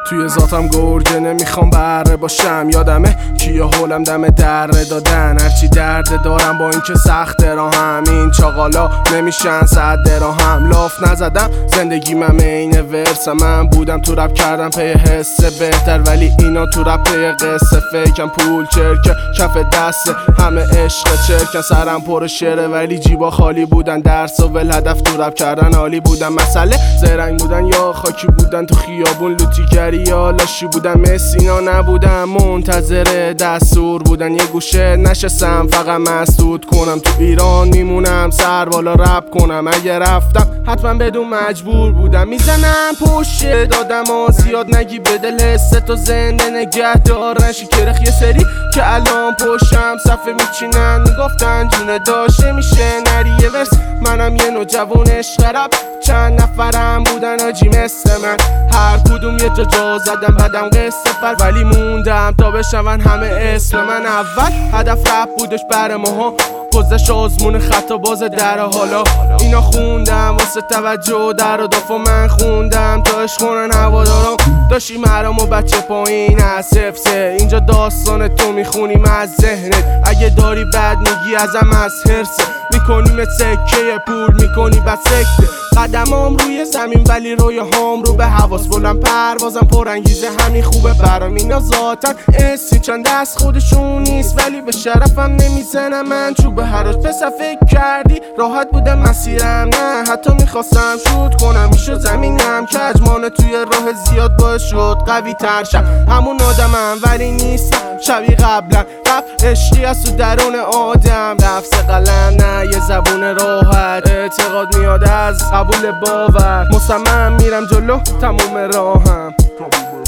توی ذاتم گرگه نمیخوام بره باشم. یادمه کیا حولم دم دره دادن. هرچی درد دارم با اینکه سخت راهم، این چاقالا نمیشن 100 درهم. لاف نزدم زندگی من عین ورس، من بودم تو رپ کردم پی حس بهتر، ولی اینا تو رپ پی قصه. فیکم پول چرکه کف دسته، همه عشق چرکن. سرم پر شعره ولی جیبا خالی بودن. درس و ول هدف تو رپ کردن عالی بودن. مسئله زرنگ بودن یا خاکی بودن، تو خیابون لوتیگری یا لاشی بودن. مسینا نبودن منتظر دستور بودن. یه گوشه نشستم فقط مسدود کنم. تو ایران میمونم سر بالا رپ کنم. اگه رفتم حتما بدون مجبور بودم. میزنم پشت دادم و زیاد نگی به دل حست و زنده نگه دار. نشی کرخ یه سری که الان پشتم صفحه میچینن، میگفتن جونه داشته میشه نری یه ورس. منم یه نوجوان عشق رپ، چند نفرم بودن آجی مثل من. هر کدوم یه جا زدم بدم قصه فر، ولی موندم تا بشون همه اسم من. اول هدف رپ بودش بر ماها، گذشت آزمون خطا باز در حالا. اینا خوندم واسه توجه در و دافا، من خوندم تا عشق کنن هوادارم. داشتی مرام و بچه پایین از حفظه، اینجا داستان تو میخونیم از ذهنت. اگه داری بد میگی ازم از حرسه، میکنیم سکه پول میکنی بس سکته. قدمام روی زمین ولی رویاهام رو به حواس بلند پروازم پرانگیزه. همین خوبه برام اینا ذاتن اسی، چند دست خودشون نیست ولی به شرفم نمیزنم من چوب هراش. پسر فکر کردی راحت بودم مسیرم؟ نه حتی میخواستم شوت کنم میشد زمینم. کجمانه توی راه زیاد باعث شد قوی تر شم. همون آدمم ولی نیستم شبیه قبلا. رفت عشقی از تو درون آدم، لفظ قلم نه یه زبون راحت. اعتقاد میاد از قبول باور، مصمم میرم جلو تموم راهم.